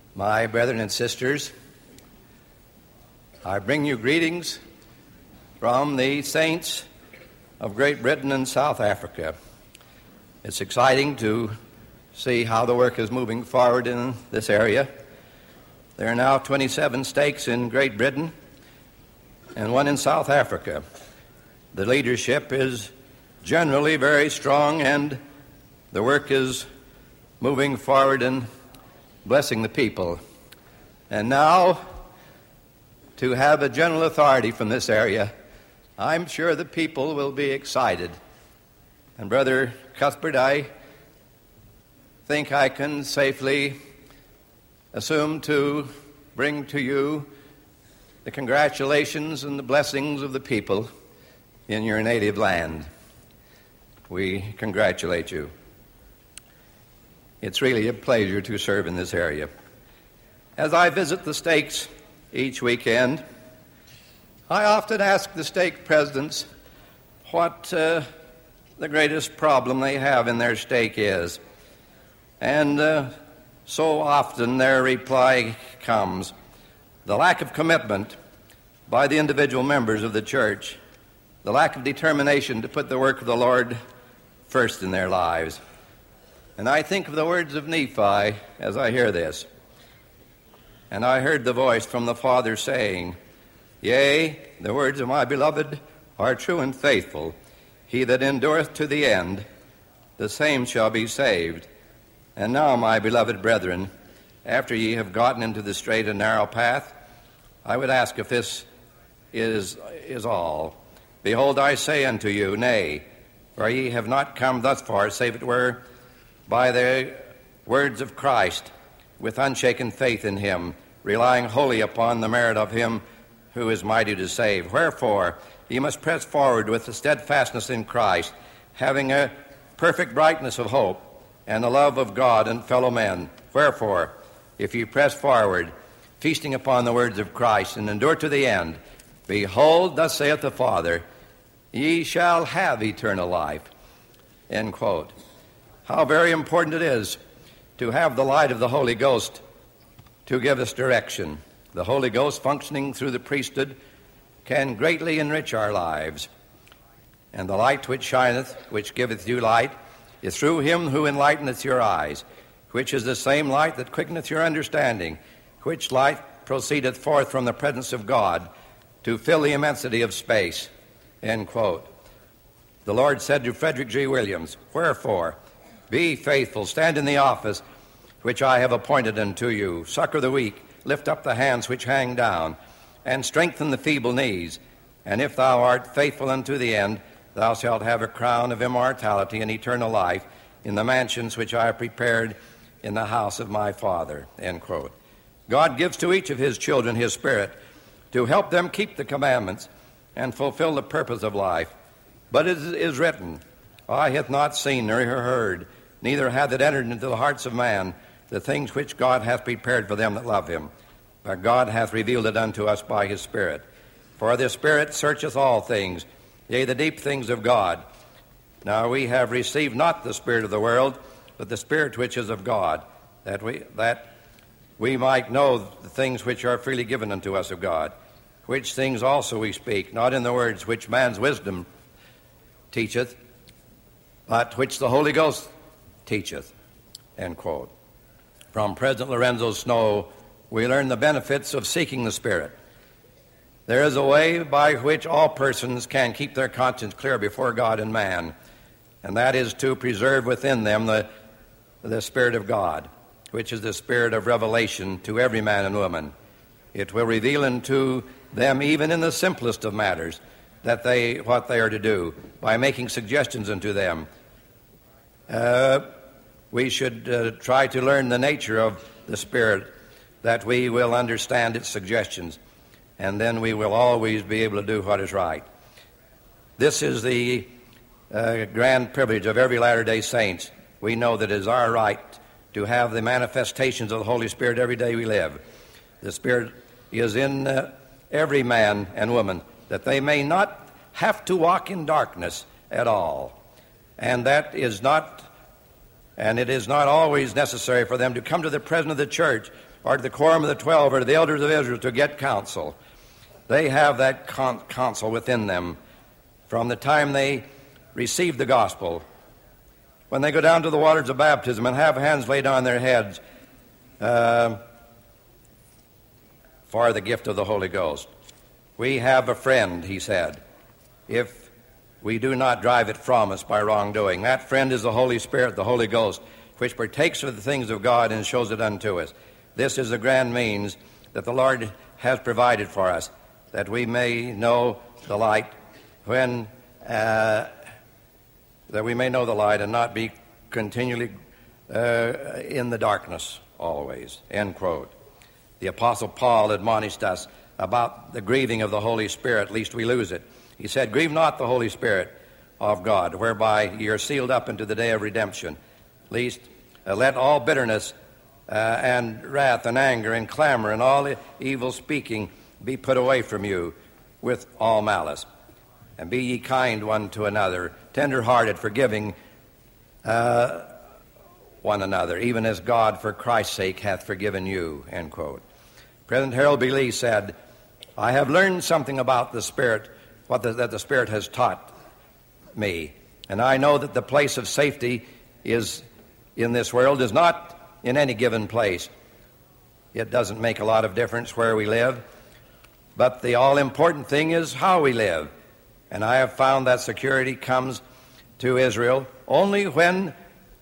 My brethren and sisters, I bring you greetings from the saints of Great Britain and South Africa. It's exciting to see how the work is moving forward in this area. There are now 27 stakes in Great Britain and one in South Africa. The leadership is generally very strong, and the work is moving forward and blessing the people. And now, to have a general authority from this area, I'm sure the people will be excited. And Brother Cuthbert, I think I can safely assume to bring to you the congratulations and the blessings of the people in your native land. We congratulate you. It's really a pleasure to serve in this area. As I visit the stakes each weekend, I often ask the stake presidents what the greatest problem they have in their stake is. And so often their reply comes, the lack of commitment by the individual members of the church, the lack of determination to put the work of the Lord first in their lives. And I think of the words of Nephi as I hear this. And I heard the voice from the Father saying, Yea, the words of my beloved are true and faithful. He that endureth to the end, the same shall be saved. And now, my beloved brethren, after ye have gotten into the straight and narrow path, I would ask if this is all. Behold, I say unto you, Nay, for ye have not come thus far, save it were by the words of Christ, with unshaken faith in him, relying wholly upon the merit of him who is mighty to save. Wherefore, ye must press forward with the steadfastness in Christ, having a perfect brightness of hope, and the love of God and fellow men. Wherefore, if ye press forward, feasting upon the words of Christ, and endure to the end, behold, thus saith the Father, ye shall have eternal life. End quote. How very important it is to have the light of the Holy Ghost to give us direction. The Holy Ghost functioning through the priesthood can greatly enrich our lives. And the light which shineth, which giveth you light, is through him who enlighteneth your eyes, which is the same light that quickeneth your understanding, which light proceedeth forth from the presence of God to fill the immensity of space. End quote. The Lord said to Frederick G. Williams, Wherefore, be faithful, stand in the office which I have appointed unto you, succor the weak, lift up the hands which hang down, and strengthen the feeble knees. And if thou art faithful unto the end, thou shalt have a crown of immortality and eternal life in the mansions which I have prepared in the house of my Father. End quote. God gives to each of his children his Spirit to help them keep the commandments and fulfill the purpose of life. But it is written, Eye hath not seen nor heard, neither hath it entered into the hearts of man, the things which God hath prepared for them that love him. But God hath revealed it unto us by his Spirit. For the Spirit searcheth all things, yea, the deep things of God. Now we have received not the spirit of the world, but the Spirit which is of God, that we might know the things which are freely given unto us of God, which things also we speak, not in the words which man's wisdom teacheth, but which the Holy Ghost teacheth. End quote. From President Lorenzo Snow, we learn the benefits of seeking the Spirit. There is a way by which all persons can keep their conscience clear before God and man, and that is to preserve within them the Spirit of God, which is the Spirit of revelation to every man and woman. It will reveal unto them, even in the simplest of matters, what they are to do, by making suggestions unto them. We should try to learn the nature of the Spirit, that we will understand its suggestions, and then we will always be able to do what is right. This is the grand privilege of every Latter-day Saints. We know that it is our right to have the manifestations of the Holy Spirit every day we live. The Spirit is in every man and woman, that they may not have to walk in darkness at all. And it is not always necessary for them to come to the presence of the church or to the quorum of the 12 or to the elders of Israel to get counsel. They have that counsel within them from the time they receive the gospel. When they go down to the waters of baptism and have hands laid on their heads for the gift of the Holy Ghost. We have a friend, he said, if we do not drive it from us by wrongdoing. That friend is the Holy Spirit, the Holy Ghost, which partakes of the things of God and shows it unto us. This is the grand means that the Lord has provided for us, that we may know the light when that we may know the light and not be continually in the darkness always. End quote. The Apostle Paul admonished us about the grieving of the Holy Spirit, lest we lose it. He said, "Grieve not the Holy Spirit of God, whereby ye are sealed up unto the day of redemption. Lest let all bitterness and wrath and anger and clamor and all evil speaking be put away from you with all malice. And be ye kind one to another, tender-hearted, forgiving one another, even as God for Christ's sake hath forgiven you." End quote. President Harold B. Lee said, "I have learned something about the Spirit, that the Spirit has taught me, and I know that the place of safety is in this world is not in any given place. It doesn't make a lot of difference where we live, but the all-important thing is how we live. And I have found that security comes to Israel only when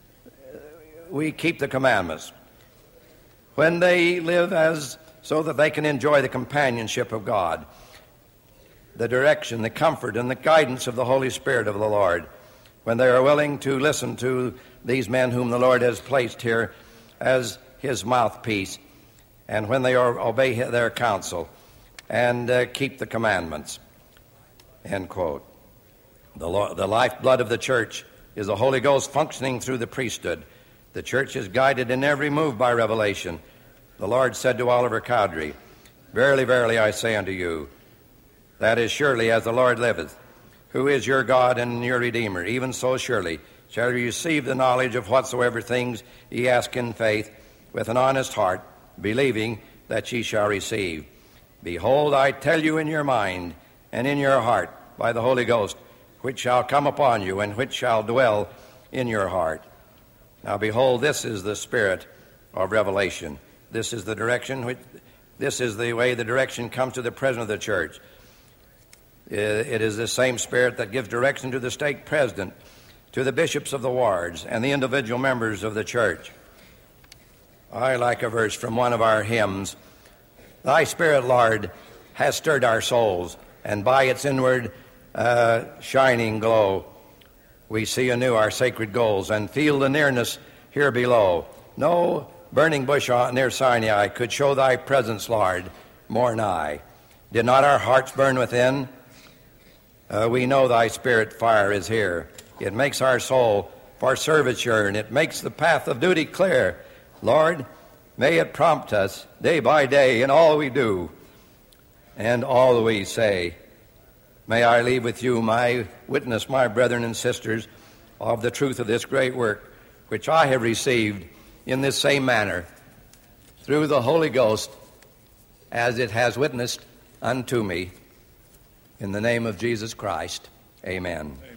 we keep the commandments, when they live so that they can enjoy the companionship of God, the direction, the comfort, and the guidance of the Holy Spirit of the Lord, when they are willing to listen to these men whom the Lord has placed here as his mouthpiece, and when they obey their counsel and keep the commandments." End quote. The lifeblood of the church is the Holy Ghost functioning through the priesthood. The church is guided in every move by revelation. The Lord said to Oliver Cowdery, "Verily, verily, I say unto you, that is surely as the Lord liveth, who is your God and your Redeemer, even so surely shall ye receive the knowledge of whatsoever things ye ask in faith, with an honest heart, believing that ye shall receive. Behold, I tell you in your mind and in your heart by the Holy Ghost, which shall come upon you and which shall dwell in your heart." Now behold, this is the spirit of revelation. This is the direction, this is the way the direction comes to the president of the church. It is the same spirit that gives direction to the stake president, to the bishops of the wards, and the individual members of the church. I like a verse from one of our hymns. "Thy Spirit, Lord, has stirred our souls, and by its inward shining glow, we see anew our sacred goals, and feel the nearness here below. No burning bush near Sinai could show thy presence, Lord, more nigh. Did not our hearts burn within? We know thy spirit fire is here. It makes our soul for service yearn. It makes the path of duty clear. Lord, may it prompt us day by day in all we do and all we say. May I leave with you my witness, my brethren and sisters, of the truth of this great work, which I have received in this same manner through the Holy Ghost, as it has witnessed unto me. In the name of Jesus Christ, amen.